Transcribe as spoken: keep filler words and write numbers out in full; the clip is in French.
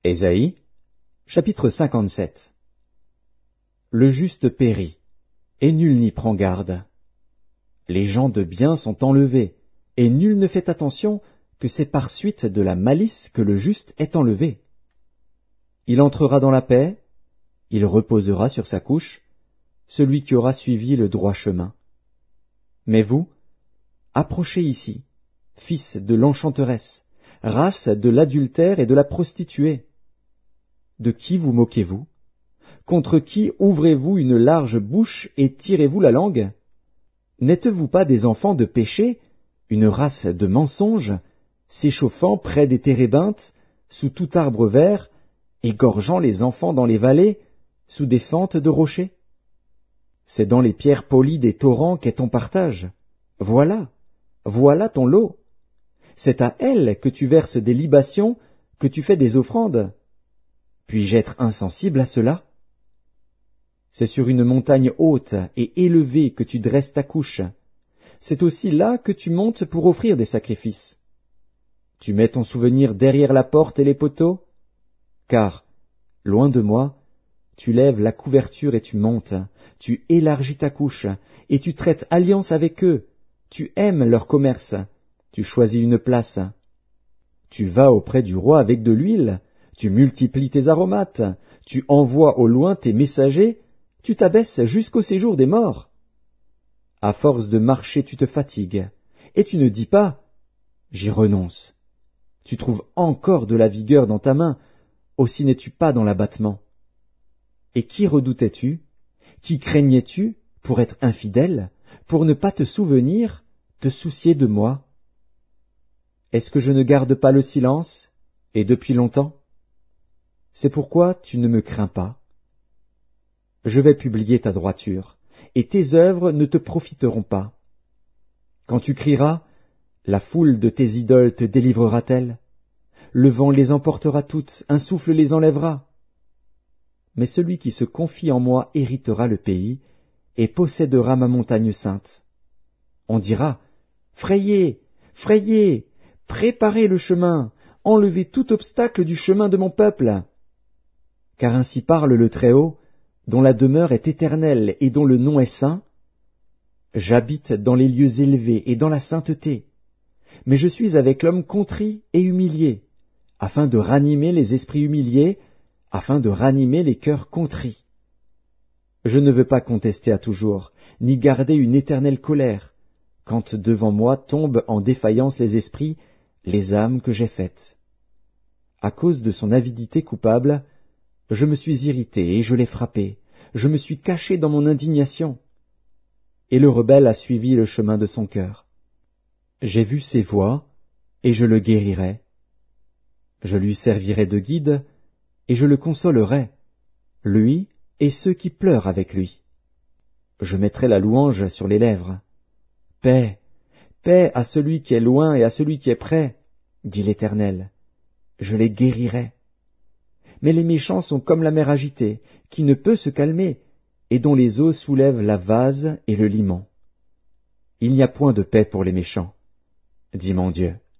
Ésaïe, chapitre cinquante-sept. Le juste périt, et nul n'y prend garde. Les gens de bien sont enlevés, et nul ne fait attention que c'est par suite de la malice que le juste est enlevé. Il entrera dans la paix, il reposera sur sa couche, celui qui aura suivi le droit chemin. Mais vous, approchez ici, fils de l'enchanteresse, race de l'adultère et de la prostituée. De qui vous moquez-vous? Contre qui ouvrez-vous une large bouche et tirez-vous la langue? N'êtes-vous pas des enfants de péché, une race de mensonges, s'échauffant près des térébinthes, sous tout arbre vert, égorgeant les enfants dans les vallées, sous des fentes de rochers? C'est dans les pierres polies des torrents qu'est ton partage. Voilà, voilà ton lot. C'est à elles que tu verses des libations, que tu fais des offrandes. Puis-je être insensible à cela? C'est sur une montagne haute et élevée que tu dresses ta couche. C'est aussi là que tu montes pour offrir des sacrifices. Tu mets ton souvenir derrière la porte et les poteaux? Car, loin de moi, tu lèves la couverture et tu montes, tu élargis ta couche, et tu traites alliance avec eux, tu aimes leur commerce, tu choisis une place. Tu vas auprès du roi avec de l'huile, tu multiplies tes aromates, tu envoies au loin tes messagers, tu t'abaisses jusqu'au séjour des morts. À force de marcher tu te fatigues, et tu ne dis pas « J'y renonce ». Tu trouves encore de la vigueur dans ta main, aussi n'es-tu pas dans l'abattement. Et qui redoutais-tu? Qui craignais-tu pour être infidèle, pour ne pas te souvenir, te soucier de moi? Est-ce que je ne garde pas le silence, et depuis longtemps? C'est pourquoi tu ne me crains pas. Je vais publier ta droiture, et tes œuvres ne te profiteront pas. Quand tu crieras, la foule de tes idoles te délivrera-t-elle? Le vent les emportera toutes, un souffle les enlèvera. Mais celui qui se confie en moi héritera le pays, et possédera ma montagne sainte. On dira, frayez, frayez, préparez le chemin, enlevez tout obstacle du chemin de mon peuple. Car ainsi parle le Très-Haut, dont la demeure est éternelle et dont le nom est saint. J'habite dans les lieux élevés et dans la sainteté, mais je suis avec l'homme contrit et humilié, afin de ranimer les esprits humiliés, afin de ranimer les cœurs contrits. Je ne veux pas contester à toujours, ni garder une éternelle colère, quand devant moi tombent en défaillance les esprits, les âmes que j'ai faites. À cause de son avidité coupable, je me suis irrité et je l'ai frappé, je me suis caché dans mon indignation. Et le rebelle a suivi le chemin de son cœur. J'ai vu ses voies, et je le guérirai. Je lui servirai de guide, et je le consolerai, lui et ceux qui pleurent avec lui. Je mettrai la louange sur les lèvres. Paix, paix à celui qui est loin et à celui qui est près, dit l'Éternel. Je les guérirai. Mais les méchants sont comme la mer agitée, qui ne peut se calmer, et dont les eaux soulèvent la vase et le limon. Il n'y a point de paix pour les méchants, dit mon Dieu.